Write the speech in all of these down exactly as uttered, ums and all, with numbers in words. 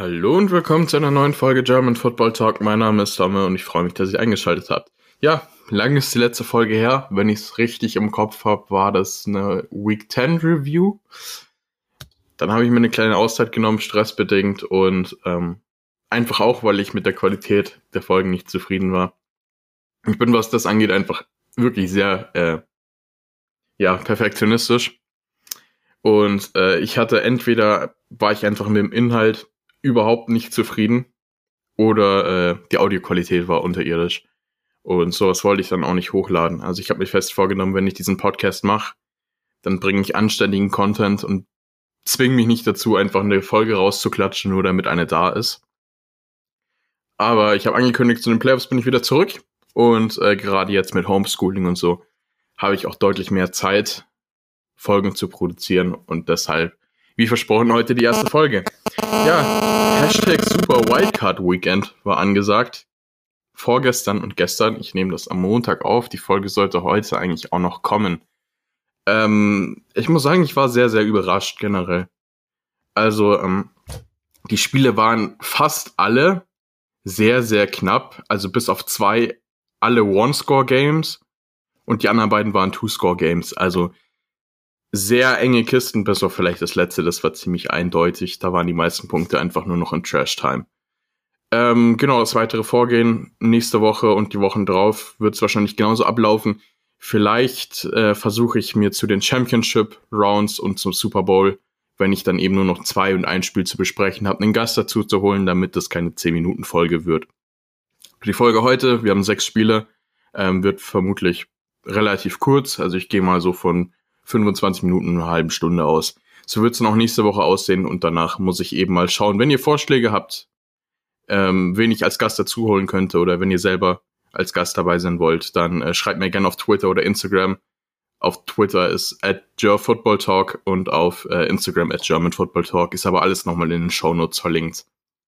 Hallo und willkommen zu einer neuen Folge German Football Talk. Mein Name ist Tomme und ich freue mich, dass ihr eingeschaltet habt. Ja, lang ist die letzte Folge her. Wenn ich es richtig im Kopf habe, war das eine Week zehn Review. Dann habe ich mir eine kleine Auszeit genommen, stressbedingt und ähm, einfach auch, weil ich mit der Qualität der Folgen nicht zufrieden war. Ich bin, was das angeht, einfach wirklich sehr äh, ja, perfektionistisch. Und äh, ich hatte entweder, war ich einfach mit dem Inhalt überhaupt nicht zufrieden oder äh, die Audioqualität war unterirdisch. Und sowas wollte ich dann auch nicht hochladen. Also ich habe mir fest vorgenommen, wenn ich diesen Podcast mache, dann bringe ich anständigen Content und zwinge mich nicht dazu, einfach eine Folge rauszuklatschen, nur damit eine da ist. Aber ich habe angekündigt, zu den Playoffs bin ich wieder zurück. Und äh, gerade jetzt mit Homeschooling und so habe ich auch deutlich mehr Zeit, Folgen zu produzieren. Und deshalb, wie versprochen, heute die erste Folge. Ja, Hashtag Super Wildcard Weekend war angesagt. Vorgestern und gestern. Ich nehme das am Montag auf. Die Folge sollte heute eigentlich auch noch kommen. Ähm, ich muss sagen, ich war sehr, sehr überrascht generell. Also, ähm, die Spiele waren fast alle sehr, sehr knapp. Also bis auf zwei, alle One-Score-Games. Und die anderen beiden waren Two-Score-Games. Also sehr enge Kisten, bis auf vielleicht das letzte. Das war ziemlich eindeutig. Da waren die meisten Punkte einfach nur noch in Trash-Time. Ähm, genau, das weitere Vorgehen nächste Woche und die Wochen drauf wird es wahrscheinlich genauso ablaufen. Vielleicht äh, versuche ich mir zu den Championship-Rounds und zum Super Bowl, wenn ich dann eben nur noch zwei und ein Spiel zu besprechen habe, einen Gast dazu zu holen, damit das keine zehn Minuten Folge wird. Die Folge heute, wir haben sechs Spiele, ähm, wird vermutlich relativ kurz. Also ich gehe mal so von fünfundzwanzig Minuten, eine halbe Stunde aus. So wird es dann auch nächste Woche aussehen und danach muss ich eben mal schauen. Wenn ihr Vorschläge habt, ähm, wen ich als Gast dazu holen könnte oder wenn ihr selber als Gast dabei sein wollt, dann äh, schreibt mir gerne auf Twitter oder Instagram. Auf Twitter ist at gerfootballtalk und auf äh, Instagram at germanfootballtalk. Ist aber alles nochmal in den Shownotes verlinkt.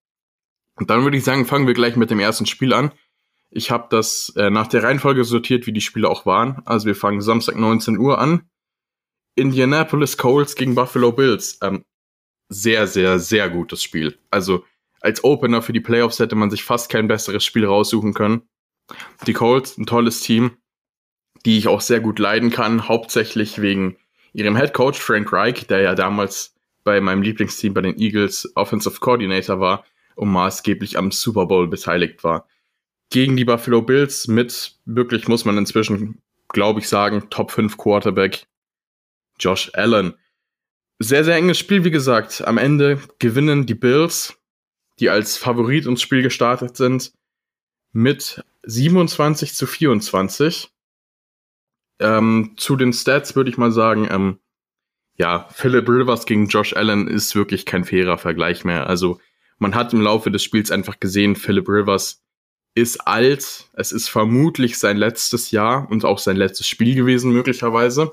Und dann würde ich sagen, fangen wir gleich mit dem ersten Spiel an. Ich habe das äh, nach der Reihenfolge sortiert, wie die Spiele auch waren. Also wir fangen Samstag neunzehn Uhr an. Indianapolis Colts gegen Buffalo Bills. Ähm, sehr, sehr, sehr gutes Spiel. Also als Opener für die Playoffs hätte man sich fast kein besseres Spiel raussuchen können. Die Colts, ein tolles Team, die ich auch sehr gut leiden kann, hauptsächlich wegen ihrem Headcoach Frank Reich, der ja damals bei meinem Lieblingsteam bei den Eagles Offensive Coordinator war und maßgeblich am Super Bowl beteiligt war. Gegen die Buffalo Bills mit, wirklich muss man inzwischen, glaube ich sagen, Top fünf Quarterback Josh Allen. Sehr, sehr enges Spiel, wie gesagt. Am Ende gewinnen die Bills, die als Favorit ins Spiel gestartet sind, mit siebenundzwanzig zu vierundzwanzig. Ähm, zu den Stats würde ich mal sagen, ähm, ja, Philip Rivers gegen Josh Allen ist wirklich kein fairer Vergleich mehr. Also man hat im Laufe des Spiels einfach gesehen, Philip Rivers ist alt. Es ist vermutlich sein letztes Jahr und auch sein letztes Spiel gewesen, möglicherweise.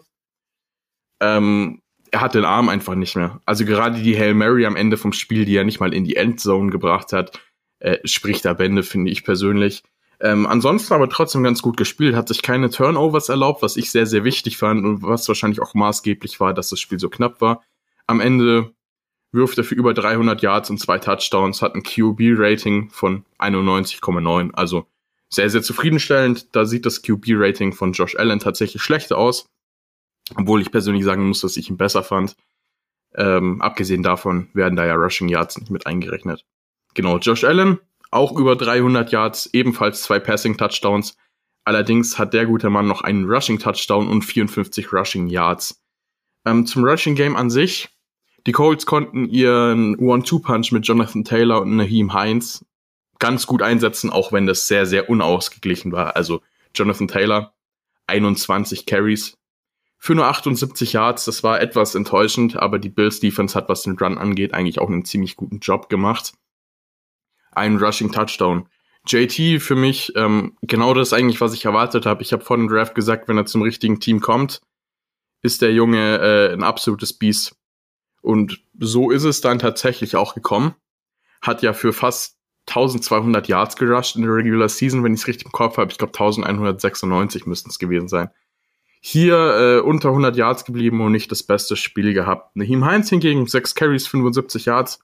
Ähm, er hat den Arm einfach nicht mehr. Also gerade die Hail Mary am Ende vom Spiel, die er nicht mal in die Endzone gebracht hat, äh, spricht da Bände, finde ich persönlich. Ähm, ansonsten aber trotzdem ganz gut gespielt, hat sich keine Turnovers erlaubt, was ich sehr, sehr wichtig fand und was wahrscheinlich auch maßgeblich war, dass das Spiel so knapp war. Am Ende wirft er für über dreihundert Yards und zwei Touchdowns, hat ein Q B-Rating von einundneunzig Komma neun. Also sehr, sehr zufriedenstellend. Da sieht das Q B-Rating von Josh Allen tatsächlich schlechter aus. Obwohl ich persönlich sagen muss, dass ich ihn besser fand. Ähm, abgesehen davon werden da ja Rushing Yards nicht mit eingerechnet. Genau, Josh Allen, auch über dreihundert Yards, ebenfalls zwei Passing Touchdowns. Allerdings hat der gute Mann noch einen Rushing Touchdown und vierundfünfzig Rushing Yards. Ähm, zum Rushing Game an sich. Die Colts konnten ihren one two Punch mit Jonathan Taylor und Nyheim Hines ganz gut einsetzen, auch wenn das sehr, sehr unausgeglichen war. Also Jonathan Taylor, einundzwanzig Carries für nur achtundsiebzig Yards, das war etwas enttäuschend, aber die Bills Defense hat, was den Run angeht, eigentlich auch einen ziemlich guten Job gemacht. Ein Rushing Touchdown. J T für mich ähm, genau das eigentlich, was ich erwartet habe. Ich habe vor dem Draft gesagt, wenn er zum richtigen Team kommt, ist der Junge äh, ein absolutes Biest. Und so ist es dann tatsächlich auch gekommen. Hat ja für fast zwölfhundert Yards gerusht in der Regular Season, wenn ich es richtig im Kopf habe. Ich glaube elfhundertsechsundneunzig müssten es gewesen sein. Hier äh, unter hundert Yards geblieben und nicht das beste Spiel gehabt. Nyheim Hines hingegen, sechs Carries, fünfundsiebzig Yards.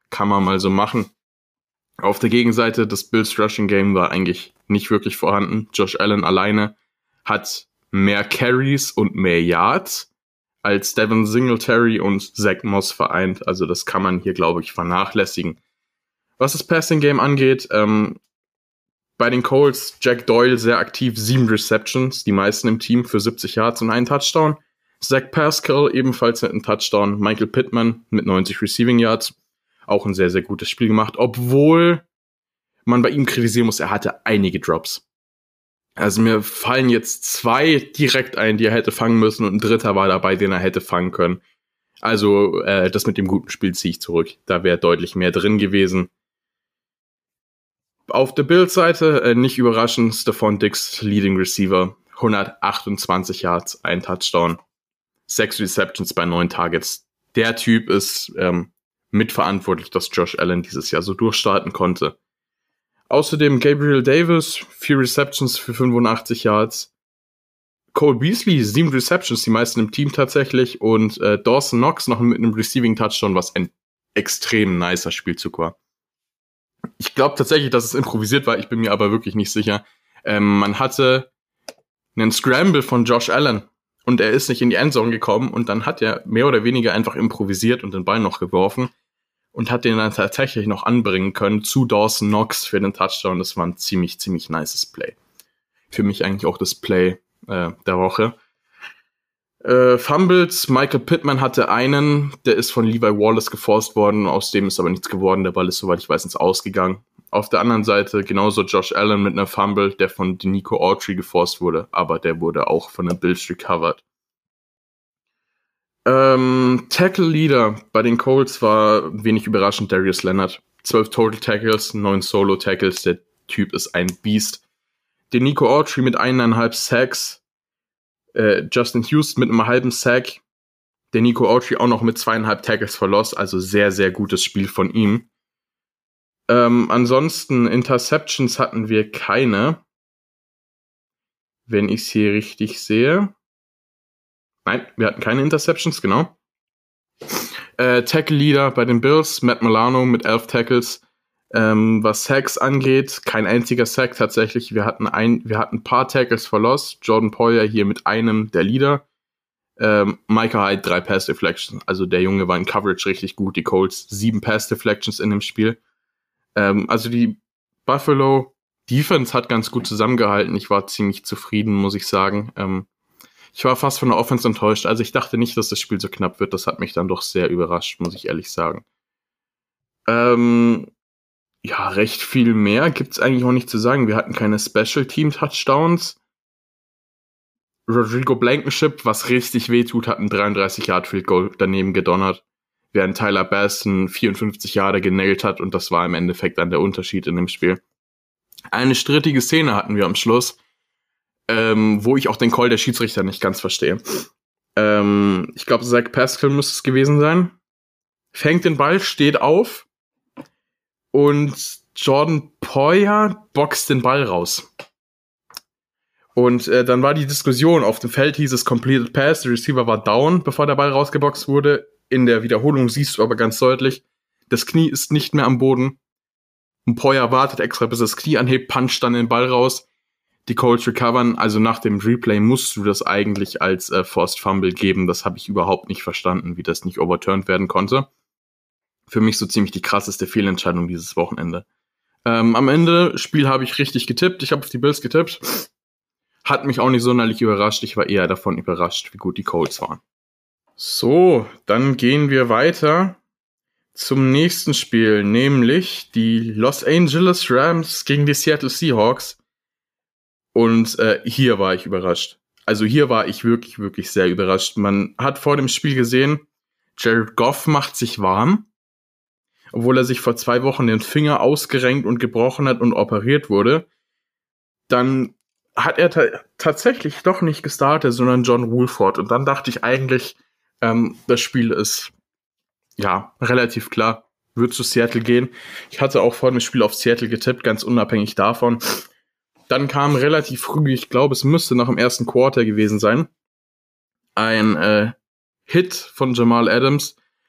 kann man mal so machen. Auf der Gegenseite, das Bills Rushing Game war eigentlich nicht wirklich vorhanden. Josh Allen alleine hat mehr Carries und mehr Yards als Devin Singletary und Zach Moss vereint. Also das kann man hier, glaube ich, vernachlässigen. Was das Passing Game angeht, ähm, bei den Colts Jack Doyle sehr aktiv, sieben Receptions, die meisten im Team für siebzig Yards und einen Touchdown. Zach Pascal ebenfalls mit einem Touchdown. Michael Pittman mit neunzig Receiving Yards. Auch ein sehr, sehr gutes Spiel gemacht, obwohl man bei ihm kritisieren muss, er hatte einige Drops. Also mir fallen jetzt zwei direkt ein, die er hätte fangen müssen, und ein dritter war dabei, den er hätte fangen können. Also äh, das mit dem guten Spiel ziehe ich zurück. Da wäre deutlich mehr drin gewesen. Auf der Bills-Seite, äh, nicht überraschend, Stephon Diggs, Leading Receiver, hundertachtundzwanzig Yards, ein Touchdown, sechs Receptions bei neun Targets. Der Typ ist ähm, mitverantwortlich, dass Josh Allen dieses Jahr so durchstarten konnte. Außerdem Gabriel Davis, vier Receptions für fünfundachtzig Yards. Cole Beasley, sieben Receptions, die meisten im Team tatsächlich. Und äh, Dawson Knox noch mit einem Receiving Touchdown, was ein extrem nicer Spielzug war. Ich glaube tatsächlich, dass es improvisiert war, ich bin mir aber wirklich nicht sicher. Ähm, man hatte einen Scramble von Josh Allen und er ist nicht in die Endzone gekommen und dann hat er mehr oder weniger einfach improvisiert und den Ball noch geworfen und hat den dann tatsächlich noch anbringen können zu Dawson Knox für den Touchdown. Das war ein ziemlich, ziemlich nices Play. Für mich eigentlich auch das Play äh, der Woche. Äh, Fumbles, Michael Pittman hatte einen, der ist von Levi Wallace geforst worden, aus dem ist aber nichts geworden, der Ball ist, soweit ich weiß, ins Ausgegangen. Auf der anderen Seite genauso Josh Allen mit einer Fumble, der von Denico Autry geforst wurde, aber der wurde auch von den Bills recovered. Ähm, Tackle Leader bei den Colts war wenig überraschend Darius Leonard. zwölf Total Tackles, neun Solo Tackles, der Typ ist ein Biest. Denico Autry mit eineinhalb Sacks, äh, Justin Houston mit einem halben Sack, Denico Autry auch noch mit zweieinhalb Tackles for Loss, also sehr, sehr gutes Spiel von ihm. Ähm, ansonsten Interceptions hatten wir keine, wenn ich es hier richtig sehe. Nein, wir hatten keine Interceptions, genau. Äh, Tackle Leader bei den Bills, Matt Milano mit elf Tackles. Ähm, was Sacks angeht, kein einziger Sack tatsächlich. Wir hatten ein, wir hatten ein paar Tackles for Loss. Jordan Poyer hier mit einem der Leader. Ähm, Micah Hyde, drei Pass Deflections. Also der Junge war in Coverage richtig gut. Die Colts, sieben Pass Deflections in dem Spiel. Ähm, also die Buffalo Defense hat ganz gut zusammengehalten. Ich war ziemlich zufrieden, muss ich sagen. Ähm, ich war fast von der Offense enttäuscht. Also ich dachte nicht, dass das Spiel so knapp wird. Das hat mich dann doch sehr überrascht, muss ich ehrlich sagen. Ähm, ja, recht viel mehr gibt's eigentlich auch nicht zu sagen. Wir hatten keine Special Team Touchdowns. Rodrigo Blankenship, was richtig wehtut, hat einen dreiunddreißig Yard Field Goal daneben gedonnert, während Tyler Bass einen vierundfünfzig Yarder genailt hat, und das war im Endeffekt dann der Unterschied in dem Spiel. Eine strittige Szene hatten wir am Schluss, ähm, wo ich auch den Call der Schiedsrichter nicht ganz verstehe. Ähm, ich glaube, Zach Pascal müsste es gewesen sein. Fängt den Ball, steht auf und Jordan Poyer boxt den Ball raus. Und äh, dann war die Diskussion, auf dem Feld hieß es Completed Pass, der Receiver war down, bevor der Ball rausgeboxt wurde. In der Wiederholung siehst du aber ganz deutlich, das Knie ist nicht mehr am Boden. Und Poyer wartet extra, bis das Knie anhebt, puncht dann den Ball raus. Die Colts recovern, also nach dem Replay musst du das eigentlich als äh, Forced Fumble geben. Das habe ich überhaupt nicht verstanden, wie das nicht overturned werden konnte. Für mich so ziemlich die krasseste Fehlentscheidung dieses Wochenende. Ähm, am Ende, Spiel habe ich richtig getippt. Ich habe auf die Bills getippt. Hat mich auch nicht sonderlich überrascht. Ich war eher davon überrascht, wie gut die Colts waren. So, dann gehen wir weiter zum nächsten Spiel, nämlich die Los Angeles Rams gegen die Seattle Seahawks. Und äh, hier war ich überrascht. Also hier war ich wirklich, wirklich sehr überrascht. Man hat vor dem Spiel gesehen, Jared Goff macht sich warm, obwohl er sich vor zwei Wochen den Finger ausgerenkt und gebrochen hat und operiert wurde. Dann hat er ta- tatsächlich doch nicht gestartet, sondern John Wolford. Und dann dachte ich eigentlich, ähm, das Spiel ist ja relativ klar, wird zu Seattle gehen. Ich hatte auch vor dem Spiel auf Seattle getippt, ganz unabhängig davon. Dann kam relativ früh, ich glaube, es müsste nach dem ersten Quarter gewesen sein, ein äh, Hit von Jamal Adams,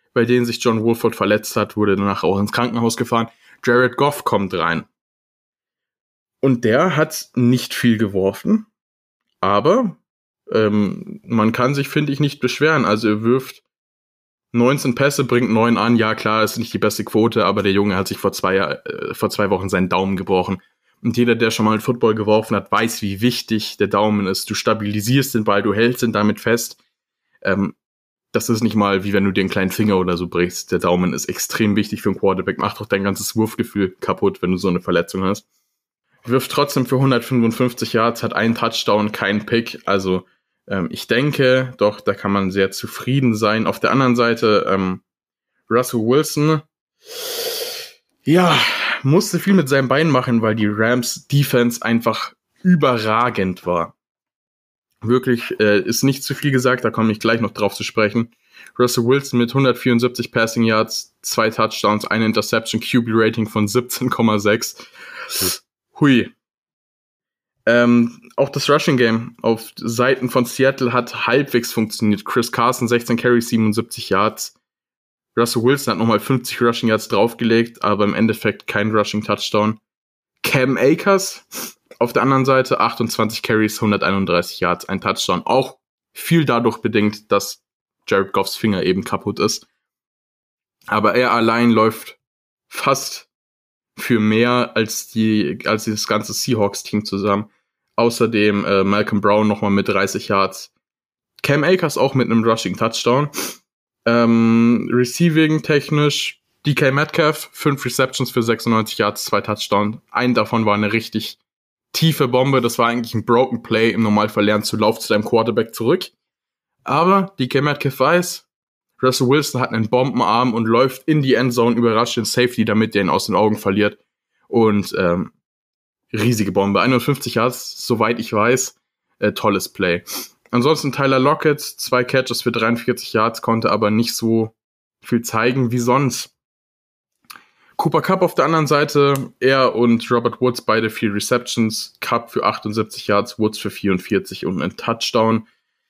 bei denen sich John Wolford verletzt hat, wurde danach auch ins Krankenhaus gefahren. Jared Goff kommt rein. Und der hat nicht viel geworfen, aber ähm, man kann sich, finde ich, nicht beschweren. Also er wirft neunzehn Pässe, bringt neun an. Ja, klar, ist nicht die beste Quote, aber der Junge hat sich vor zwei, äh, vor zwei Wochen seinen Daumen gebrochen. Und jeder, der schon mal Football geworfen hat, weiß, wie wichtig der Daumen ist. Du stabilisierst den Ball, du hältst ihn damit fest. Ähm, das ist nicht mal, wie wenn du dir einen kleinen Finger oder so brichst. Der Daumen ist extrem wichtig für einen Quarterback. Macht doch dein ganzes Wurfgefühl kaputt, wenn du so eine Verletzung hast. Wirft trotzdem für hundertfünfundfünfzig Yards, hat einen Touchdown, keinen Pick. Also ähm, ich denke, doch, da kann man sehr zufrieden sein. Auf der anderen Seite, ähm, Russell Wilson, ja, musste viel mit seinem Bein machen, weil die Rams Defense einfach überragend war. Wirklich, äh, ist nicht zu viel gesagt, da komme ich gleich noch drauf zu sprechen. Russell Wilson mit hundertvierundsiebzig Passing Yards, zwei Touchdowns, eine Interception, Q B-Rating von siebzehn Komma sechs. Hui. Ähm, auch das Rushing Game auf Seiten von Seattle hat halbwegs funktioniert. Chris Carson, sechzehn Carries, siebenundsiebzig Yards. Russell Wilson hat nochmal fünfzig Rushing Yards draufgelegt, aber im Endeffekt kein Rushing Touchdown. Cam Akers auf der anderen Seite, achtundzwanzig Carries, hunderteinunddreißig Yards, ein Touchdown. Auch viel dadurch bedingt, dass Jared Goffs Finger eben kaputt ist. Aber er allein läuft fast für mehr als die als das ganze Seahawks-Team zusammen. Außerdem äh, Malcolm Brown nochmal mit dreißig Yards. Cam Akers auch mit einem Rushing-Touchdown. Ähm, Receiving technisch D K Metcalf, fünf Receptions für sechsundneunzig Yards, zwei Touchdowns. Ein davon war eine richtig tiefe Bombe. Das war eigentlich ein Broken Play. Im Normalfall lernst du Lauf zu deinem Quarterback zurück. Aber D K Metcalf weiß, Russell Wilson hat einen Bombenarm und läuft in die Endzone, überrascht den Safety, damit der ihn aus den Augen verliert. Und ähm, riesige Bombe. einundfünfzig Yards, soweit ich weiß. Äh, tolles Play. Ansonsten Tyler Lockett, zwei Catches für dreiundvierzig Yards, konnte aber nicht so viel zeigen wie sonst. Cooper Kupp auf der anderen Seite, er und Robert Woods, beide vier Receptions. Kupp für achtundsiebzig Yards, Woods für vierundvierzig und ein Touchdown.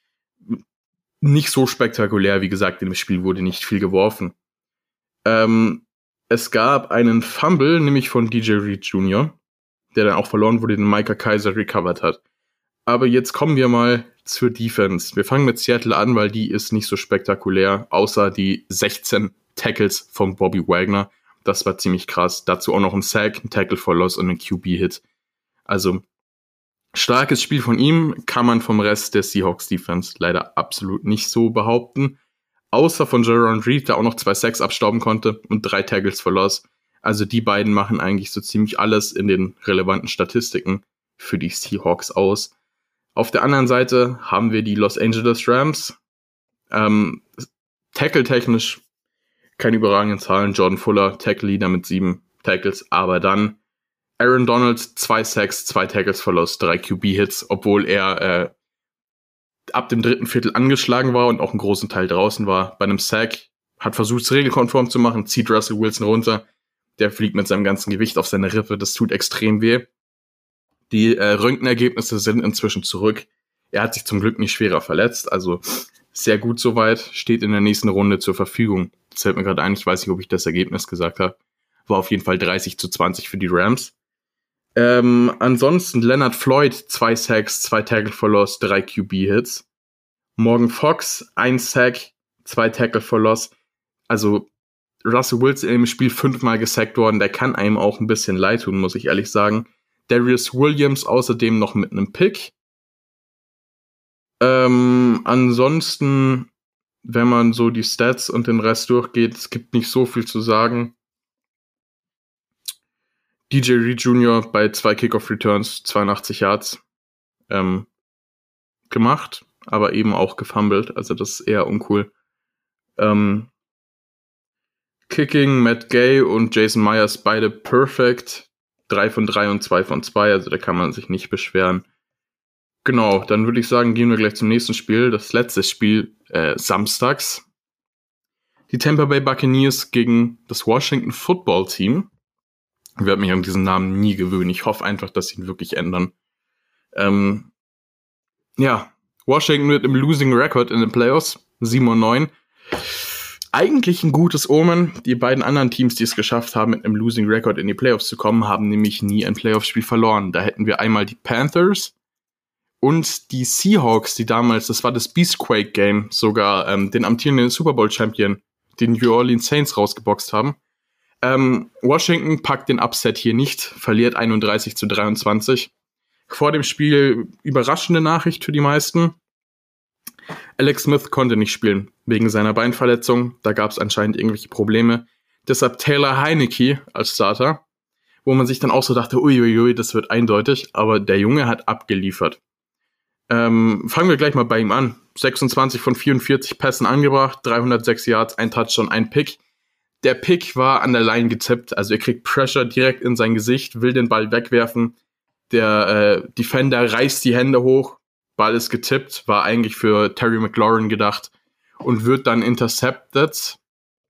Nicht so spektakulär, wie gesagt, in dem Spiel wurde nicht viel geworfen. Ähm, es gab einen Fumble, nämlich von D J Reed Junior, der dann auch verloren wurde, den Micah Kiser recovered hat. Aber jetzt kommen wir mal zur Defense. Wir fangen mit Seattle an, weil die ist nicht so spektakulär, außer die sechzehn Tackles von Bobby Wagner. Das war ziemlich krass. Dazu auch noch ein Sack, ein Tackle for Loss und ein Q B-Hit. Also starkes Spiel von ihm, kann man vom Rest der Seahawks-Defense leider absolut nicht so behaupten. Außer von Jaron Reed, der auch noch zwei Sacks abstauben konnte und drei Tackles for Loss. Also die beiden machen eigentlich so ziemlich alles in den relevanten Statistiken für die Seahawks aus. Auf der anderen Seite haben wir die Los Angeles Rams. Ähm, Tackle-technisch keine überragenden Zahlen. Jordan Fuller, Tackle-Leader mit sieben Tackles, aber dann Aaron Donald, zwei Sacks, zwei Tackles for Loss, drei Q B-Hits, obwohl er äh, ab dem dritten Viertel angeschlagen war und auch einen großen Teil draußen war. Bei einem Sack hat versucht, es regelkonform zu machen, zieht Russell Wilson runter. Der fliegt mit seinem ganzen Gewicht auf seine Rippe. Das tut extrem weh. Die äh, Röntgenergebnisse sind inzwischen zurück. Er hat sich zum Glück nicht schwerer verletzt. Also sehr gut soweit. Steht in der nächsten Runde zur Verfügung. Das fällt mir gerade ein. Ich weiß nicht, ob ich das Ergebnis gesagt habe. War auf jeden Fall dreißig zu zwanzig für die Rams. Ähm, ansonsten Leonard Floyd, zwei Sacks, zwei Tackle for Loss, drei Q B-Hits. Morgan Fox, ein Sack, zwei Tackle for Loss. Also Russell Wilson im Spiel fünfmal gesackt worden. Der kann einem auch ein bisschen leid tun, muss ich ehrlich sagen. Darius Williams außerdem noch mit einem Pick. Ähm, ansonsten, wenn man so die Stats und den Rest durchgeht, es gibt nicht so viel zu sagen. D J Reed Junior bei zwei Kickoff-Returns, zweiundachtzig Yards ähm, gemacht, aber eben auch gefumbled, also das ist eher uncool. Ähm, Kicking, Matt Gay und Jason Myers, beide perfect. drei von drei und zwei von zwei, also da kann man sich nicht beschweren. Genau, dann würde ich sagen, gehen wir gleich zum nächsten Spiel. Das letzte Spiel äh, samstags. Die Tampa Bay Buccaneers gegen das Washington Football Team. Ich werde mich an diesen Namen nie gewöhnen. Ich hoffe einfach, dass sie ihn wirklich ändern. Ähm, ja, Washington mit einem Losing Record in den Playoffs, sieben und neun. eigentlich ein gutes Omen. Die beiden anderen Teams, die es geschafft haben, mit einem Losing Record in die Playoffs zu kommen, haben nämlich nie ein Playoff-Spiel verloren. Da hätten wir einmal die Panthers und die Seahawks, die damals, das war das Beastquake-Game, sogar ähm, den amtierenden Super Bowl-Champion, den New Orleans Saints, rausgeboxt haben. Ähm, Washington packt den Upset hier nicht, verliert einunddreißig zu dreiundzwanzig. Vor dem Spiel überraschende Nachricht für die meisten. Alex Smith konnte nicht spielen, wegen seiner Beinverletzung. Da gab es anscheinend irgendwelche Probleme. Deshalb Taylor Heinicke als Starter, wo man sich dann auch so dachte, uiuiui, das wird eindeutig. Aber der Junge hat abgeliefert. Ähm, fangen wir gleich mal bei ihm an. sechsundzwanzig von vierundvierzig Pässen angebracht, dreihundertsechs Yards, ein Touchdown, ein Pick. Der Pick war an der Line getippt, also er kriegt Pressure direkt in sein Gesicht, will den Ball wegwerfen. Der äh, Defender reißt die Hände hoch, Ball ist getippt, war eigentlich für Terry McLaurin gedacht und wird dann intercepted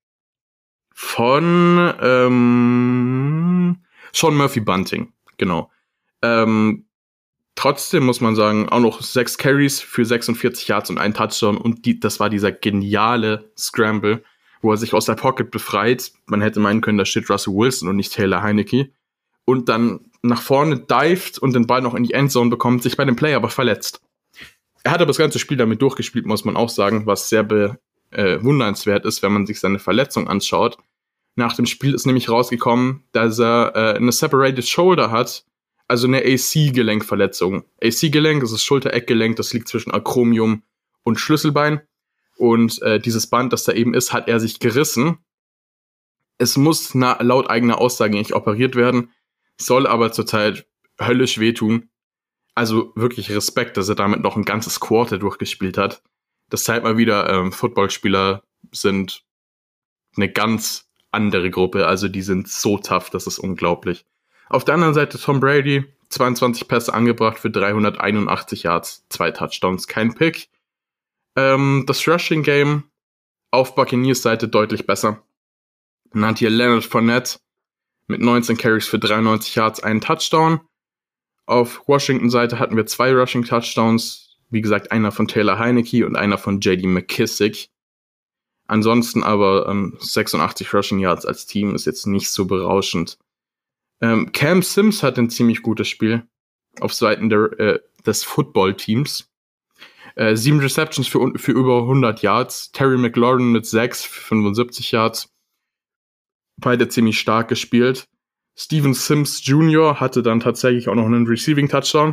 von ähm, Sean Murphy Bunting, genau. Ähm, Trotzdem muss man sagen, auch noch sechs Carries für sechsundvierzig Yards und ein Touchdown. Und die, das war dieser geniale Scramble, wo er sich aus der Pocket befreit. Man hätte meinen können, da steht Russell Wilson und nicht Taylor Heinicke. Und dann nach vorne dived und den Ball noch in die Endzone bekommt, sich bei dem Play aber verletzt. Er hat aber das ganze Spiel damit durchgespielt, muss man auch sagen, was sehr bewundernswert ist, wenn man sich seine Verletzung anschaut. Nach dem Spiel ist nämlich rausgekommen, dass er äh, eine Separated Shoulder hat, also eine A C-Gelenkverletzung. A C-Gelenk, das ist Schulter-Eckgelenk, das liegt zwischen Akromium und Schlüsselbein. Und äh, dieses Band, das da eben ist, hat er sich gerissen. Es muss na, laut eigener Aussage nicht operiert werden, soll aber zurzeit höllisch wehtun. Also wirklich Respekt, dass er damit noch ein ganzes Quarter durchgespielt hat. Das zeigt mal wieder, ähm, Footballspieler sind eine ganz andere Gruppe. Also die sind so tough, das ist unglaublich. Auf der anderen Seite Tom Brady, zweiundzwanzig Pässe angebracht für dreihunderteinundachtzig Yards, zwei Touchdowns, kein Pick. Ähm, das Rushing Game auf Buccaneers Seite deutlich besser. Man hat hier Leonard Fournette mit neunzehn Carries für dreiundneunzig Yards, einen Touchdown. Auf Washington Seite hatten wir zwei Rushing Touchdowns. Wie gesagt, einer von Taylor Heinicke und einer von J D McKissick. Ansonsten aber ähm, sechsundachtzig Rushing Yards als Team ist jetzt nicht so berauschend. Ähm, Cam Sims hat ein ziemlich gutes Spiel auf Seiten der, äh, des Football-Teams. Äh, sieben Receptions für, für über hundert Yards. Terry McLaurin mit sechs für fünfundsiebzig Yards. Beide ziemlich stark gespielt. Steven Sims Junior hatte dann tatsächlich auch noch einen Receiving-Touchdown.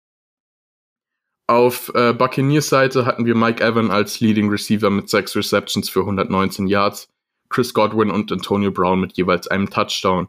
Auf äh, Buccaneers Seite hatten wir Mike Evans als Leading Receiver mit sechs Receptions für hundertneunzehn Yards. Chris Godwin und Antonio Brown mit jeweils einem Touchdown.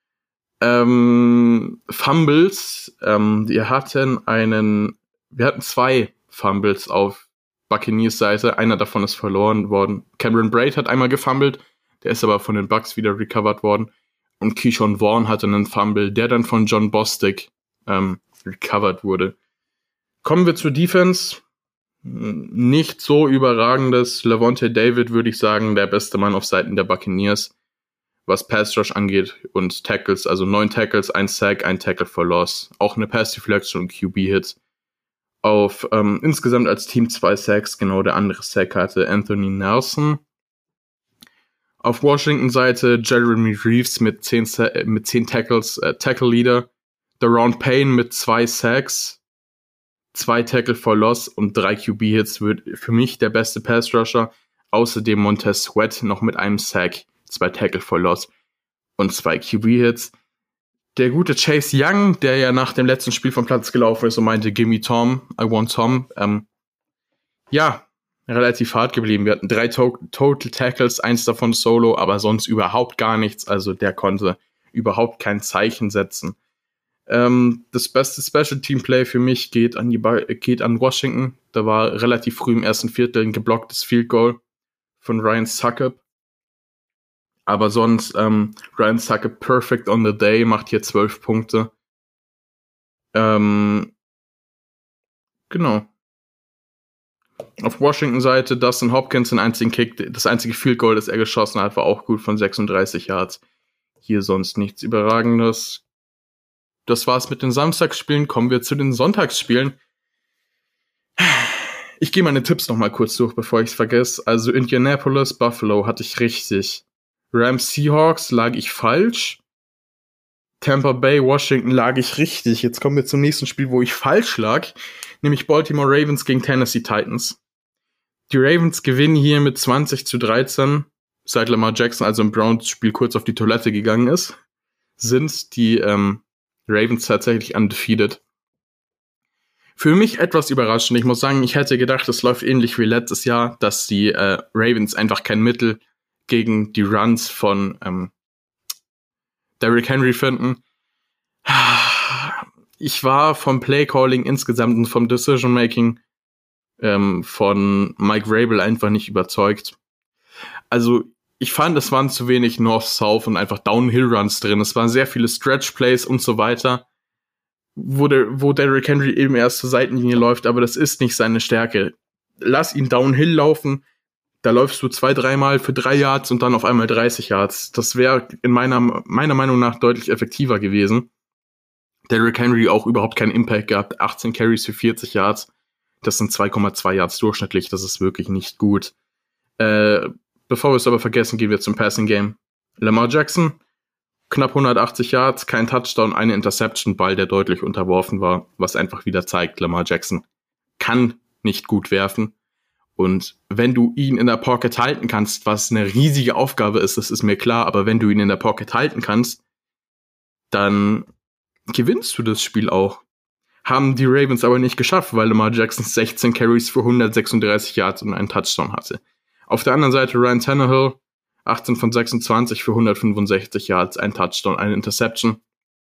Ähm, Fumbles, ähm, wir hatten einen, wir hatten zwei Fumbles auf Buccaneers Seite, einer davon ist verloren worden. Cameron Braid hat einmal gefumbled, der ist aber von den Bucks wieder recovered worden. Und Keyshawn Vaughn hatte einen Fumble, der dann von John Bostic ähm, recovered wurde. Kommen wir zur Defense. Nicht so überragendes. Lavonte David, würde ich sagen, der beste Mann auf Seiten der Buccaneers, was Pass Rush angeht und Tackles, also neun Tackles, ein Sack, ein Tackle for Loss. Auch eine Pass Deflection und Q B-Hits. Auf ähm, insgesamt als Team zwei Sacks, genau, der andere Sack hatte Anthony Nelson. Auf Washington-Seite Jeremy Reeves mit zehn, Sa- mit zehn Tackles, äh, Tackle-Leader. Daron Payne mit zwei Sacks, zwei Tackle for Loss und drei Q B-Hits wird für mich der beste Pass-Rusher. Außerdem Montez Sweat noch mit einem Sack, zwei Tackle for Loss und zwei Q B-Hits. Der gute Chase Young, der ja nach dem letzten Spiel vom Platz gelaufen ist und meinte, gimme Tom, I want Tom. Ähm, ja, relativ hart geblieben. Wir hatten drei to- Total Tackles, eins davon Solo, aber sonst überhaupt gar nichts. Also der konnte überhaupt kein Zeichen setzen. Ähm, das beste Special Team Play für mich geht an, die ba- geht an Washington. Da war relativ früh im ersten Viertel ein geblocktes Field Goal von Ryan Succop. Aber sonst, ähm, Ryan Succop perfect on the day, macht hier zwölf Punkte. Ähm, genau. Auf Washington-Seite Dustin Hopkins den einzigen Kick, das einzige Field Goal, das er geschossen hat, war auch gut von sechsunddreißig Yards. Hier sonst nichts Überragendes. Das war's mit den Samstagsspielen. Kommen wir zu den Sonntagsspielen. Ich gehe meine Tipps noch mal kurz durch, bevor ich es vergesse. Also Indianapolis, Buffalo hatte ich richtig. Rams, Seahawks lag ich falsch. Tampa Bay, Washington lag ich richtig. Jetzt kommen wir zum nächsten Spiel, wo ich falsch lag. Nämlich Baltimore Ravens gegen Tennessee Titans. Die Ravens gewinnen hier mit zwanzig zu dreizehn. Seit Lamar Jackson also im Browns-Spiel kurz auf die Toilette gegangen ist, sind die ähm, Ravens tatsächlich undefeated. Für mich etwas überraschend. Ich muss sagen, ich hätte gedacht, es läuft ähnlich wie letztes Jahr, dass die äh, Ravens einfach kein Mittel gegen die Runs von ähm, Derrick Henry finden. Ich war vom Playcalling insgesamt und vom Decision-Making ähm, von Mike Vrabel einfach nicht überzeugt. Also ich fand, es waren zu wenig North-South und einfach Downhill-Runs drin. Es waren sehr viele Stretch-Plays und so weiter, wo, der, wo Derrick Henry eben erst zur Seitenlinie läuft, aber das ist nicht seine Stärke. Lass ihn Downhill laufen, da läufst du zwei, dreimal für drei Yards und dann auf einmal dreißig Yards. Das wäre in meiner, meiner Meinung nach deutlich effektiver gewesen. Derrick Henry auch überhaupt keinen Impact gehabt, achtzehn Carries für vierzig Yards. Das sind zwei Komma zwei Yards durchschnittlich, das ist wirklich nicht gut. Äh, bevor wir es aber vergessen, gehen wir zum Passing Game. Lamar Jackson, knapp hundertachtzig Yards, kein Touchdown, eine Interception, Ball, der deutlich unterworfen war, was einfach wieder zeigt, Lamar Jackson kann nicht gut werfen. Und wenn du ihn in der Pocket halten kannst, was eine riesige Aufgabe ist, das ist mir klar, aber wenn du ihn in der Pocket halten kannst, dann gewinnst du das Spiel auch. Haben die Ravens aber nicht geschafft, weil Lamar Jackson sechzehn Carries für hundertsechsunddreißig Yards und einen Touchdown hatte. Auf der anderen Seite Ryan Tannehill, achtzehn von sechsundzwanzig für hundertfünfundsechzig Yards, ein Touchdown, eine Interception.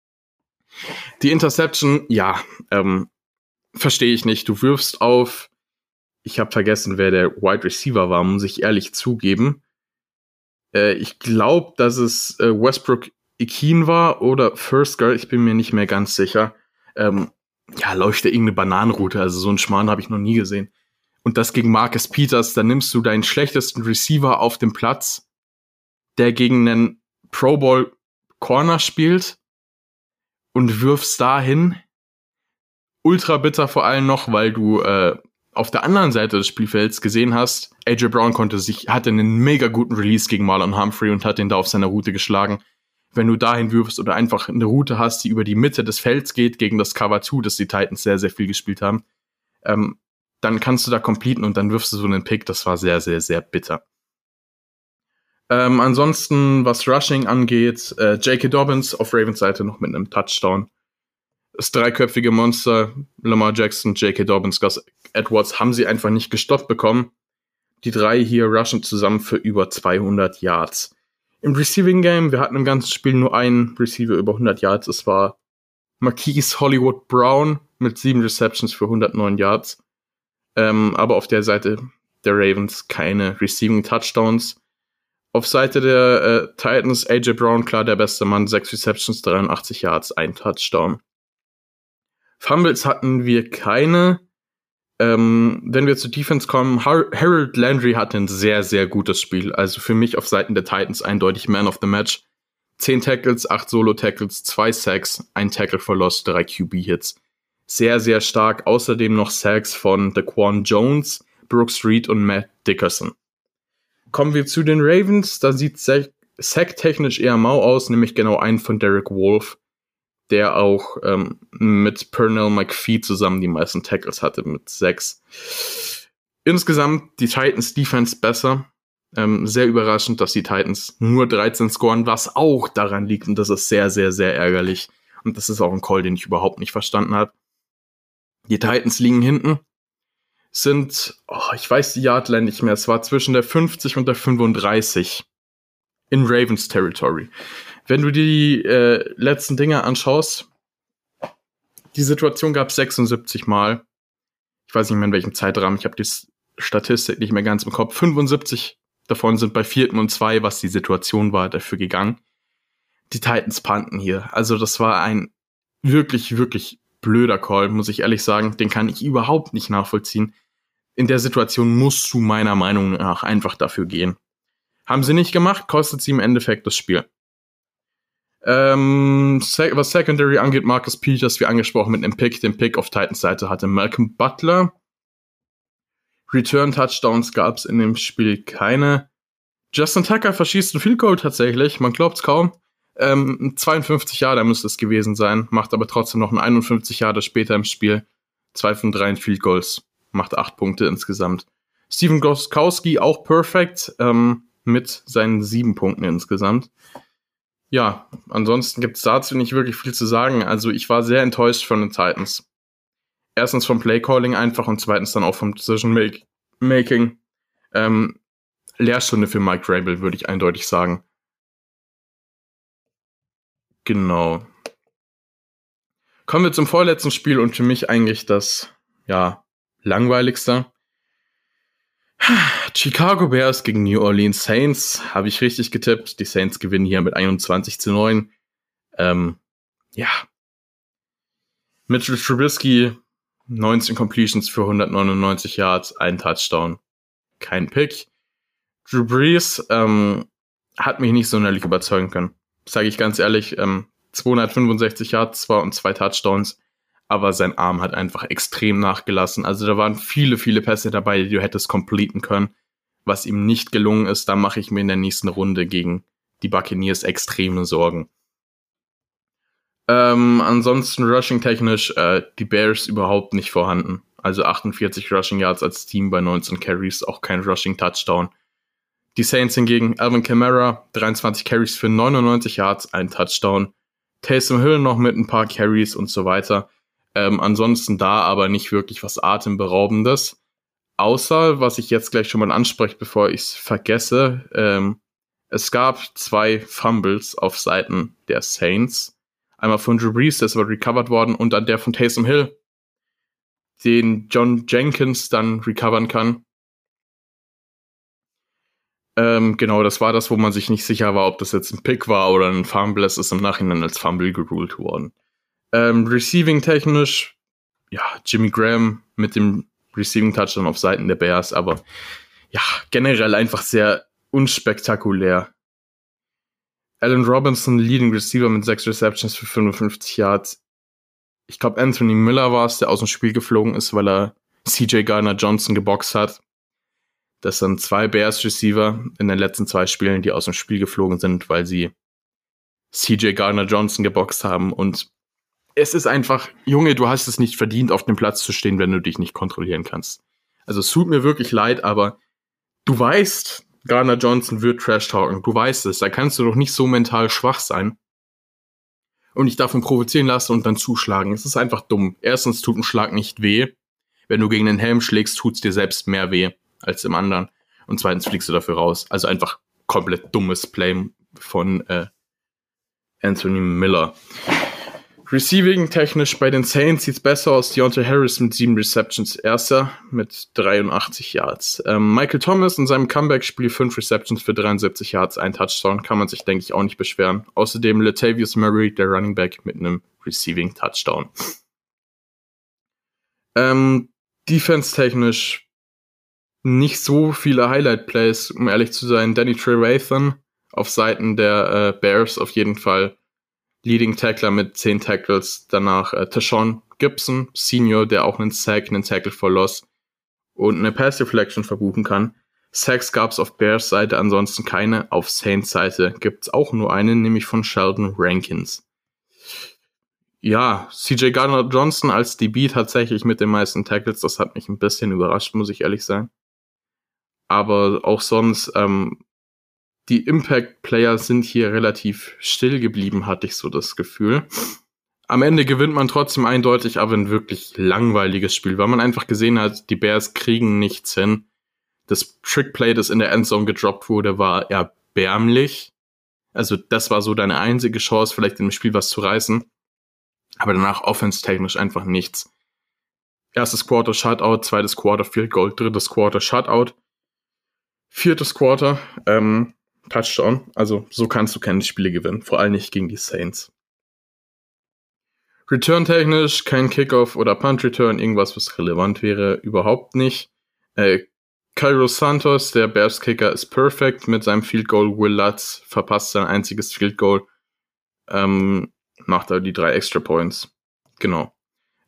Die Interception, ja, ähm, verstehe ich nicht. Du wirfst auf, ich habe vergessen, wer der Wide Receiver war, muss ich ehrlich zugeben. Äh, ich glaube, dass es äh, Westbrook Ikhine war oder First Girl, ich bin mir nicht mehr ganz sicher. Ähm, ja, läuft da irgendeine Bananenroute, also so einen Schmarrn habe ich noch nie gesehen. Und das gegen Marcus Peters, dann nimmst du deinen schlechtesten Receiver auf dem Platz, der gegen einen Pro Bowl Corner spielt und wirfst dahin. Ultra bitter vor allem noch, weil du äh, auf der anderen Seite des Spielfelds gesehen hast, A J Brown konnte sich, hatte einen mega guten Release gegen Marlon Humphrey und hat ihn da auf seiner Route geschlagen. Wenn du dahin wirfst oder einfach eine Route hast, die über die Mitte des Felds geht, gegen das Cover zwei, das die Titans sehr, sehr viel gespielt haben, ähm, dann kannst du da completen und dann wirfst du so einen Pick. Das war sehr, sehr, sehr bitter. Ähm, ansonsten, was Rushing angeht, äh, J K. Dobbins auf Ravens Seite noch mit einem Touchdown. Das dreiköpfige Monster, Lamar Jackson, J K. Dobbins, Gus Edwards, haben sie einfach nicht gestoppt bekommen. Die drei hier rushen zusammen für über zweihundert Yards. Im Receiving Game, wir hatten im ganzen Spiel nur einen Receiver über hundert Yards. Es war Marquise Hollywood Brown mit sieben Receptions für hundertneun Yards. Ähm, aber auf der Seite der Ravens keine Receiving Touchdowns. Auf Seite der äh, Titans, A J Brown, klar der beste Mann, sechs Receptions, dreiundachtzig Yards, ein Touchdown. Fumbles hatten wir keine. Ähm, wenn wir zur Defense kommen, Har- Harold Landry hatte ein sehr, sehr gutes Spiel. Also für mich auf Seiten der Titans eindeutig Man of the Match. zehn Tackles, acht Solo-Tackles, zwei Sacks, ein Tackle for Loss, drei Q B-Hits. Sehr, sehr stark. Außerdem noch Sacks von Daquan Jones, Brooks Reed und Matt Dickerson. Kommen wir zu den Ravens. Da sieht Sack-technisch eher mau aus, nämlich genau einen von Derek Wolfe, der auch ähm, mit Pernell McPhee zusammen die meisten Tackles hatte, mit sechs. Insgesamt die Titans Defense besser. Ähm, sehr überraschend, dass die Titans nur dreizehn scoren, was auch daran liegt, und das ist sehr, sehr, sehr ärgerlich. Und das ist auch ein Call, den ich überhaupt nicht verstanden habe. Die Titans liegen hinten, sind, oh, ich weiß die Yardline nicht mehr, es war zwischen der fünfzig und der fünfunddreißig in Ravens Territory. Wenn du dir die äh, letzten Dinger anschaust, die Situation gab es sechsundsiebzig Mal. Ich weiß nicht mehr in welchem Zeitrahmen, ich habe die Statistik nicht mehr ganz im Kopf. fünfundsiebzig davon sind bei vierten und zwei, was die Situation war, dafür gegangen. Die Titans punten hier. Also das war ein wirklich, wirklich blöder Call, muss ich ehrlich sagen. Den kann ich überhaupt nicht nachvollziehen. In der Situation musst du meiner Meinung nach einfach dafür gehen. Haben sie nicht gemacht, kostet sie im Endeffekt das Spiel. Ähm, was Secondary angeht, Marcus Peters, wie angesprochen, mit einem Pick. Den Pick auf Titans Seite hatte Malcolm Butler. Return-Touchdowns gab es in dem Spiel keine. Justin Tucker verschießt ein Field Goal tatsächlich, man glaubt's kaum. Ähm, zweiundfünfzig Jahre müsste es gewesen sein, macht aber trotzdem noch ein einundfünfzig Jahre später im Spiel. Zwei von drei Field Goals, macht acht Punkte insgesamt. Steven Gostkowski auch perfekt, ähm, mit seinen sieben Punkten insgesamt. Ja, ansonsten gibt es dazu nicht wirklich viel zu sagen. Also ich war sehr enttäuscht von den Titans. Erstens vom Playcalling einfach und zweitens dann auch vom Decision-Making. Ähm, Lehrstunde für Mike Vrabel, würde ich eindeutig sagen. Genau. Kommen wir zum vorletzten Spiel und für mich eigentlich das, ja, langweiligste. Chicago Bears gegen New Orleans Saints, habe ich richtig getippt. Die Saints gewinnen hier mit einundzwanzig zu neun. Ähm, ja. Mitchell Trubisky, neunzehn Completions für hundertneunundneunzig Yards, ein Touchdown, kein Pick. Drew Brees ähm, hat mich nicht sonderlich überzeugen können. Sage ich ganz ehrlich, ähm, zweihundertfünfundsechzig Yards zwar und zwei Touchdowns, aber sein Arm hat einfach extrem nachgelassen. Also da waren viele, viele Pässe dabei, die du hättest completen können. Was ihm nicht gelungen ist, da mache ich mir in der nächsten Runde gegen die Buccaneers extreme Sorgen. Ähm, ansonsten rushing-technisch äh, die Bears überhaupt nicht vorhanden. Also achtundvierzig Rushing Yards als Team bei neunzehn Carries, auch kein Rushing-Touchdown. Die Saints hingegen, Alvin Kamara, dreiundzwanzig Carries für neunundneunzig Yards, ein Touchdown. Taysom Hill noch mit ein paar Carries und so weiter. Ähm, ansonsten da aber nicht wirklich was Atemberaubendes. Außer, was ich jetzt gleich schon mal anspreche, bevor ich es vergesse, ähm, es gab zwei Fumbles auf Seiten der Saints. Einmal von Drew Brees, das war recovered worden, und dann der von Taysom Hill, den John Jenkins dann recovern kann. Ähm, genau, das war das, wo man sich nicht sicher war, ob das jetzt ein Pick war oder ein Fumble. Es ist im Nachhinein als Fumble geruled worden. Ähm, Receiving-technisch, ja, Jimmy Graham mit dem Receiving-Touchdown auf Seiten der Bears, aber ja, generell einfach sehr unspektakulär. Allen Robinson, Leading Receiver mit sechs Receptions für fünfundfünfzig Yards. Ich glaube, Anthony Miller war es, der aus dem Spiel geflogen ist, weil er C J Gardner-Johnson geboxt hat. Das sind zwei Bears-Receiver in den letzten zwei Spielen, die aus dem Spiel geflogen sind, weil sie C J Gardner-Johnson geboxt haben. Und es ist einfach, Junge, du hast es nicht verdient, auf dem Platz zu stehen, wenn du dich nicht kontrollieren kannst. Also es tut mir wirklich leid, aber du weißt, Gardner-Johnson wird Trash-talken. Du weißt es, da kannst du doch nicht so mental schwach sein und dich davon provozieren lassen und dann zuschlagen. Es ist einfach dumm. Erstens tut ein Schlag nicht weh. Wenn du gegen den Helm schlägst, tut's dir selbst mehr weh als im anderen. Und zweitens fliegst du dafür raus. Also einfach komplett dummes Play von äh, Anthony Miller. Receiving technisch bei den Saints sieht's besser aus. Deontay Harris mit sieben Receptions, erster mit dreiundachtzig Yards. Ähm, Michael Thomas in seinem Comeback-Spiel fünf Receptions für dreiundsiebzig Yards, ein Touchdown, kann man sich, denke ich, auch nicht beschweren. Außerdem Latavius Murray, der Running Back, mit einem Receiving Touchdown. Ähm, Defense-technisch nicht so viele Highlight-Plays, um ehrlich zu sein. Danny Trevathan auf Seiten der äh, Bears auf jeden Fall Leading Tackler mit zehn Tackles. Danach äh, Tashawn Gibson, Senior, der auch einen Sack, einen Tackle for Loss und eine Pass Deflection verbuchen kann. Sacks gab es auf Bears Seite ansonsten keine. Auf Saints Seite gibt es auch nur einen, nämlich von Sheldon Rankins. Ja, C J Gardner-Johnson als D B tatsächlich mit den meisten Tackles. Das hat mich ein bisschen überrascht, muss ich ehrlich sein. Aber auch sonst, ähm, die Impact-Player sind hier relativ still geblieben, hatte ich so das Gefühl. Am Ende gewinnt man trotzdem eindeutig, aber ein wirklich langweiliges Spiel, weil man einfach gesehen hat, die Bears kriegen nichts hin. Das Trickplay, das in der Endzone gedroppt wurde, war erbärmlich. Also das war so deine einzige Chance, vielleicht in dem Spiel was zu reißen. Aber danach offense-technisch einfach nichts. Erstes Quarter Shutout, zweites Quarter Field Goal, drittes Quarter Shutout, viertes Quarter ähm, Touchdown. Also so kannst du keine Spiele gewinnen, vor allem nicht gegen die Saints. Return-technisch kein Kickoff oder Punt-Return, irgendwas, was relevant wäre, überhaupt nicht. Äh, Cairo Santos, der Bears-Kicker, ist perfekt mit seinem Field Goal. Will Lutz verpasst sein einziges Field Goal. Ähm, macht er die drei Extra Points. Genau.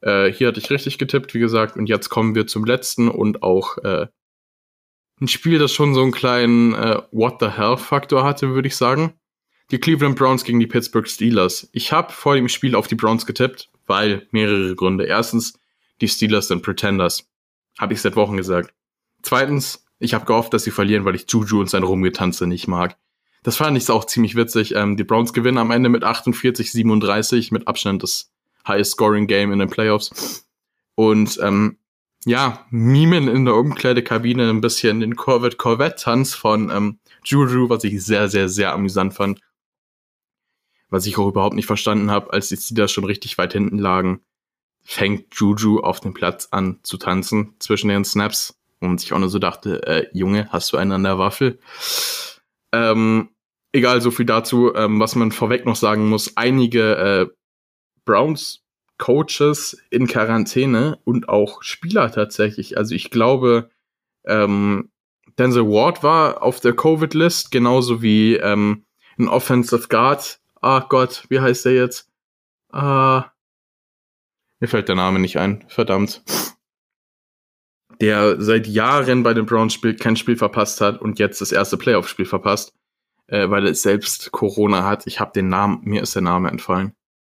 Äh, hier hatte ich richtig getippt, wie gesagt. Und jetzt kommen wir zum letzten und auch äh, ein Spiel, das schon so einen kleinen äh, What-the-hell-Faktor hatte, würde ich sagen. Die Cleveland Browns gegen die Pittsburgh Steelers. Ich habe vor dem Spiel auf die Browns getippt, weil mehrere Gründe. Erstens, die Steelers sind Pretenders. Habe ich seit Wochen gesagt. Zweitens, ich habe gehofft, dass sie verlieren, weil ich Juju und sein Rumgetanze nicht mag. Das fand ich auch ziemlich witzig. Ähm, die Browns gewinnen am Ende mit achtundvierzig siebenunddreißig, mit Abstand das Highest-Scoring-Game in den Playoffs. Und ähm, ja, mimen in der Umkleidekabine ein bisschen den Corvette-Corvette-Tanz von ähm, Juju, was ich sehr, sehr, sehr amüsant fand. Was ich auch überhaupt nicht verstanden habe, als die Steelers schon richtig weit hinten lagen, fängt Juju auf dem Platz an zu tanzen zwischen den Snaps und sich auch nur so dachte, äh, Junge, hast du einen an der Waffel? Ähm, egal, so viel dazu. Ähm, was man vorweg noch sagen muss, einige äh, Browns-Coaches in Quarantäne und auch Spieler tatsächlich. Also ich glaube, ähm, Denzel Ward war auf der Covid-List, genauso wie ähm, ein Offensive Guard. Ah Gott, wie heißt der jetzt? Ah, mir fällt der Name nicht ein, verdammt. Der seit Jahren bei den Browns spielt, kein Spiel verpasst hat und jetzt das erste Playoff-Spiel verpasst, äh, weil er selbst Corona hat. Ich habe den Namen, mir ist der Name entfallen.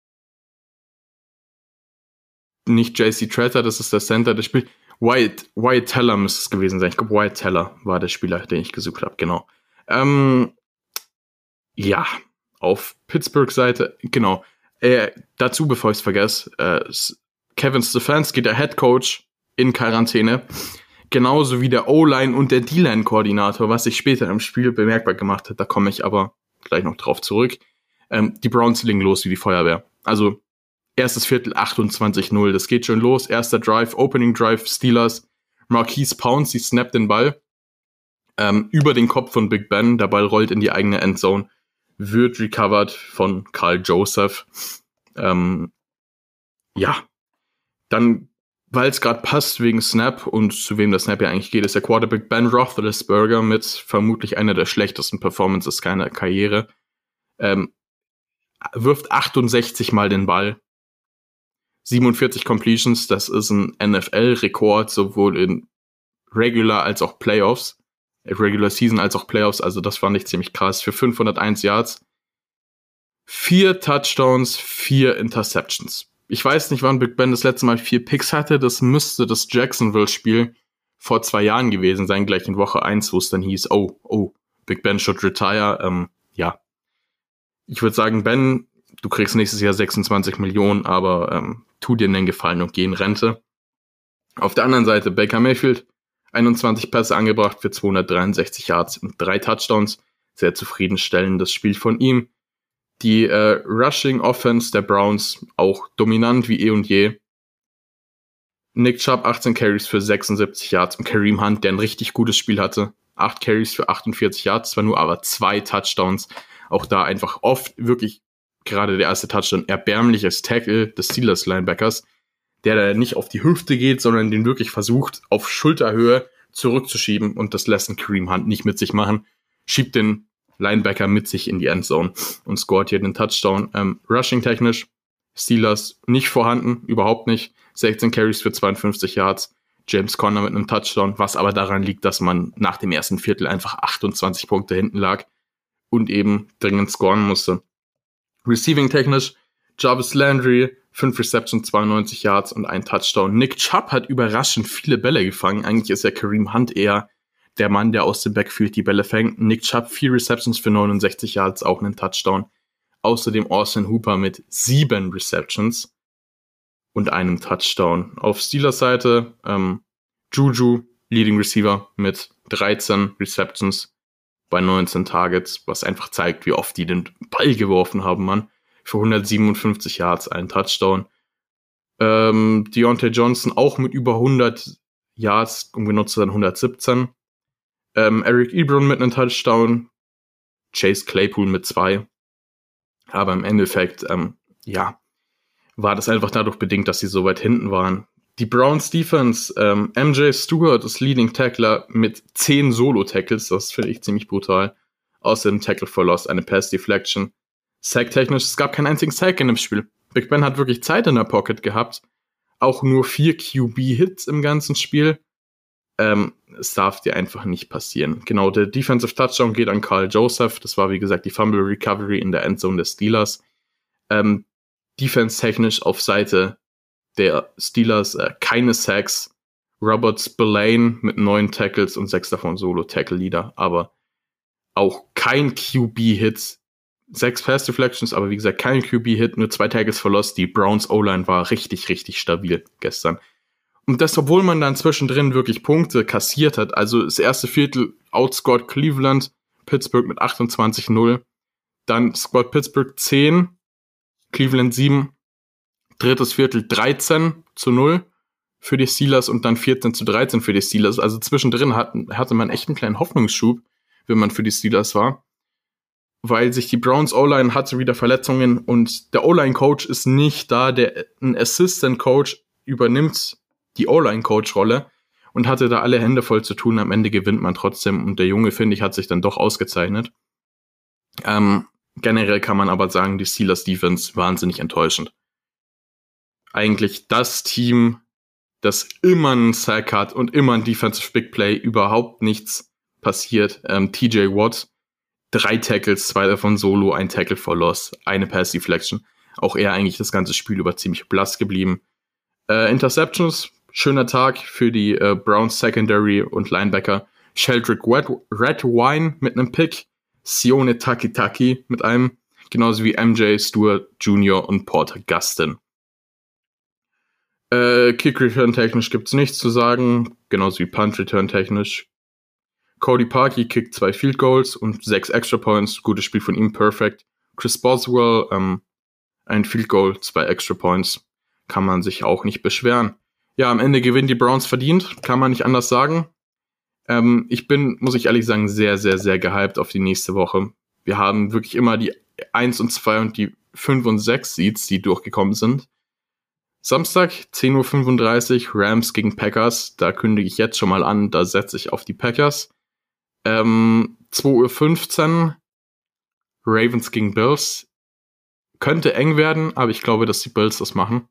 Nicht J C Tretter, das ist der Center, der spielt. Wyatt, Wyatt Teller müsste es gewesen sein. Ich glaube, Wyatt Teller war der Spieler, den ich gesucht habe, genau. Ähm, ja, auf Pittsburgh-Seite, genau. Äh, dazu, bevor ich es vergesse, äh, Kevin Stefanski, der Head Coach, in Quarantäne. Genauso wie der O-Line und der D-Line-Koordinator, was sich später im Spiel bemerkbar gemacht hat. Da komme ich aber gleich noch drauf zurück. Ähm, die Browns legen los wie die Feuerwehr. Also erstes Viertel achtundzwanzig null. Das geht schon los. Erster Drive, Opening Drive, Steelers. Marquise Pouncey snappt den Ball ähm, über den Kopf von Big Ben. Der Ball rollt in die eigene Endzone. Wird recovered von Karl Joseph. Ähm, ja, dann, weil es gerade passt wegen Snap und zu wem der Snap ja eigentlich geht, ist der Quarterback Ben Roethlisberger mit vermutlich einer der schlechtesten Performances seiner Karriere. Ähm, wirft achtundsechzig Mal den Ball. siebenundvierzig Completions, das ist ein N F L-Rekord, sowohl in Regular als auch Playoffs. Regular Season als auch Playoffs, also das fand ich ziemlich krass. Für fünfhunderteins Yards. Vier Touchdowns, vier Interceptions. Ich weiß nicht, wann Big Ben das letzte Mal vier Picks hatte. Das müsste das Jacksonville-Spiel vor zwei Jahren gewesen sein, gleich in Woche eins, wo es dann hieß, oh, oh, Big Ben should retire. Ähm, ja. Ich würde sagen, Ben, du kriegst nächstes Jahr sechsundzwanzig Millionen, aber ähm, tu dir einen Gefallen und geh in Rente. Auf der anderen Seite Baker Mayfield, einundzwanzig Pässe angebracht für zweihundertdreiundsechzig Yards und drei Touchdowns. Sehr zufriedenstellendes Spiel von ihm. Die äh, Rushing Offense der Browns auch dominant wie eh und je. Nick Chubb achtzehn Carries für sechsundsiebzig Yards und Kareem Hunt, der ein richtig gutes Spiel hatte. acht Carries für achtundvierzig Yards, zwar nur, aber zwei Touchdowns. Auch da einfach oft wirklich, gerade der erste Touchdown, erbärmliches Tackle des Steelers Linebackers, der da nicht auf die Hüfte geht, sondern den wirklich versucht, auf Schulterhöhe zurückzuschieben und das lässt ein Kareem Hunt nicht mit sich machen. Schiebt den Linebacker mit sich in die Endzone und scoret hier den Touchdown. Ähm, Rushing-technisch, Steelers nicht vorhanden, überhaupt nicht. sechzehn Carries für zweiundfünfzig Yards. James Conner mit einem Touchdown, was aber daran liegt, dass man nach dem ersten Viertel einfach achtundzwanzig Punkte hinten lag und eben dringend scoren musste. Receiving-technisch, Jarvis Landry, fünf Receptions, zweiundneunzig Yards und ein Touchdown. Nick Chubb hat überraschend viele Bälle gefangen. Eigentlich ist ja Kareem Hunt eher der Mann, der aus dem Backfield die Bälle fängt. Nick Chubb, vier Receptions für neunundsechzig Yards, auch einen Touchdown. Außerdem Austin Hooper mit sieben Receptions und einem Touchdown. Auf Steelers Seite ähm, Juju, Leading Receiver, mit dreizehn Receptions bei neunzehn Targets, was einfach zeigt, wie oft die den Ball geworfen haben, Mann. Für hundertsiebenundfünfzig Yards, einen Touchdown. Ähm, Deontay Johnson auch mit über hundert Yards, um genau zu sein, hundertsiebzehn. Ähm, Eric Ebron mit einem Touchdown. Chase Claypool mit zwei. Aber im Endeffekt, ähm, ja, war das einfach dadurch bedingt, dass sie so weit hinten waren. Die Browns Defense, ähm, M J Stewart ist Leading Tackler mit zehn Solo-Tackles, das finde ich ziemlich brutal. Außerdem Tackle for Loss, eine Pass-Deflection. Sack-technisch, es gab keinen einzigen Sack in dem Spiel. Big Ben hat wirklich Zeit in der Pocket gehabt, auch nur vier Q B-Hits im ganzen Spiel. Ähm, es darf dir einfach nicht passieren. Genau, der Defensive Touchdown geht an Carl Joseph. Das war, wie gesagt, die Fumble Recovery in der Endzone des Steelers. Ähm, Defense-technisch auf Seite der Steelers äh, keine Sacks. Robert Spillane mit neun Tackles und sechs davon Solo-Tackle-Leader, aber auch kein Q B-Hit. Sechs Pass-Deflections, aber wie gesagt, kein Q B-Hit, nur zwei Tackles verlost. Die Browns O-Line war richtig, richtig stabil gestern. Und das, obwohl man dann zwischendrin wirklich Punkte kassiert hat. Also das erste Viertel outscored Cleveland, Pittsburgh mit achtundzwanzig null. Dann scored Pittsburgh zehn, Cleveland sieben. Drittes Viertel dreizehn zu null für die Steelers und dann vierzehn zu dreizehn für die Steelers. Also zwischendrin hat, hatte man echt einen kleinen Hoffnungsschub, wenn man für die Steelers war. Weil sich die Browns O-Line hatte wieder Verletzungen und der O-Line-Coach ist nicht da, der ein Assistant-Coach übernimmt die O-Line-Coach-Rolle und hatte da alle Hände voll zu tun. Am Ende gewinnt man trotzdem und der Junge, finde ich, hat sich dann doch ausgezeichnet. Ähm, generell kann man aber sagen, die Steelers-Defense wahnsinnig enttäuschend. Eigentlich das Team, das immer einen Sack hat und immer ein Defensive Big Play, überhaupt nichts passiert. Ähm, T J Watt, drei Tackles, zwei davon Solo, ein Tackle for Loss, eine Pass Deflection. Auch er eigentlich das ganze Spiel über ziemlich blass geblieben. Äh, Interceptions, schöner Tag für die äh, Browns Secondary und Linebacker. Sheldrick Redwine mit einem Pick, Sione Takitaki mit einem, genauso wie M J Stewart Junior und Porter Gustin. Äh, Kick-Return technisch gibt's nichts zu sagen, genauso wie Punt-Return technisch. Cody Parkey kickt zwei Field Goals und sechs Extra Points, gutes Spiel von ihm, perfekt. Chris Boswell, ähm, ein Field Goal, zwei Extra Points, kann man sich auch nicht beschweren. Ja, am Ende gewinnen die Browns verdient, kann man nicht anders sagen. Ähm, ich bin, muss ich ehrlich sagen, sehr, sehr, sehr gehypt auf die nächste Woche. Wir haben wirklich immer die eins und zwei und die fünf und sechs Seeds, die durchgekommen sind. Samstag, zehn Uhr fünfunddreißig, Rams gegen Packers. Da kündige ich jetzt schon mal an, da setze ich auf die Packers. Ähm, zwei Uhr fünfzehn, Ravens gegen Bills. Könnte eng werden, aber ich glaube, dass die Bills das machen.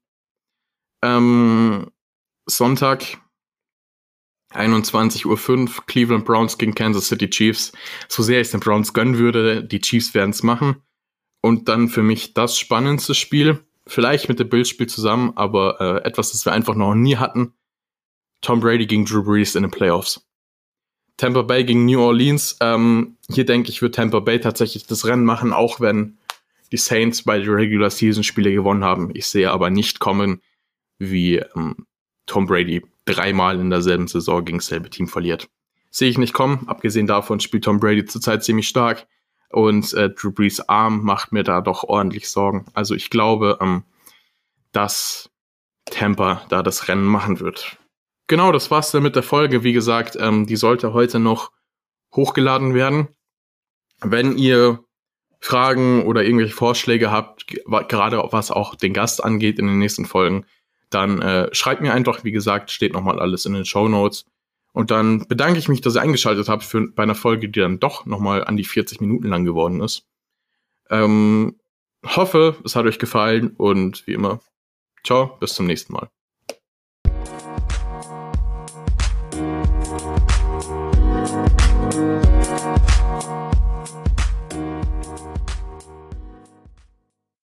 Ähm, Sonntag, einundzwanzig Uhr fünf, Cleveland Browns gegen Kansas City Chiefs. So sehr ich es den Browns gönnen würde, die Chiefs werden es machen. Und dann für mich das spannendste Spiel. Vielleicht mit dem Bills-Spiel zusammen, aber äh, etwas, das wir einfach noch nie hatten. Tom Brady gegen Drew Brees in den Playoffs. Tampa Bay gegen New Orleans. Ähm, hier denke ich, wird Tampa Bay tatsächlich das Rennen machen, auch wenn die Saints bei den Regular-Season-Spiele gewonnen haben. Ich sehe aber nicht kommen, wie ähm, Tom Brady dreimal in derselben Saison gegen dasselbe Team verliert. Sehe ich nicht kommen. Abgesehen davon spielt Tom Brady zurzeit ziemlich stark. Und äh, Drew Brees Arm macht mir da doch ordentlich Sorgen. Also ich glaube, ähm, dass Tampa da das Rennen machen wird. Genau, das war's dann mit der Folge. Wie gesagt, ähm, die sollte heute noch hochgeladen werden. Wenn ihr Fragen oder irgendwelche Vorschläge habt, g- gerade was auch den Gast angeht in den nächsten Folgen, dann äh, schreibt mir einfach, wie gesagt, steht nochmal alles in den Shownotes. Und dann bedanke ich mich, dass ihr eingeschaltet habt für, bei einer Folge, die dann doch nochmal an die vierzig Minuten lang geworden ist. Ähm, hoffe, es hat euch gefallen und wie immer, ciao, bis zum nächsten Mal.